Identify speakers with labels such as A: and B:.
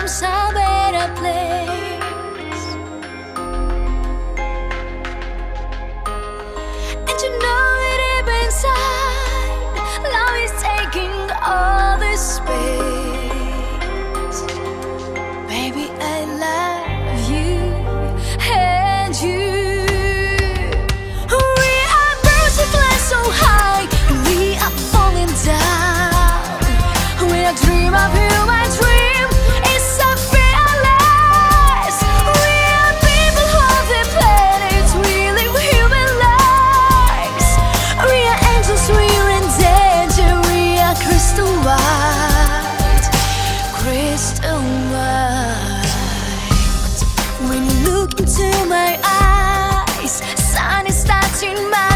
A: dreams a better place. And you know it deep inside, love is taking all the space. Baby, I love you and you. We are birds that fly so high, we are falling down. When I dream of you, my dream is so fearless. We are people of the planet, we live human lives. We are angels, we are in danger, we are crystal white, crystal white. When you look into my eyes, sun is touching my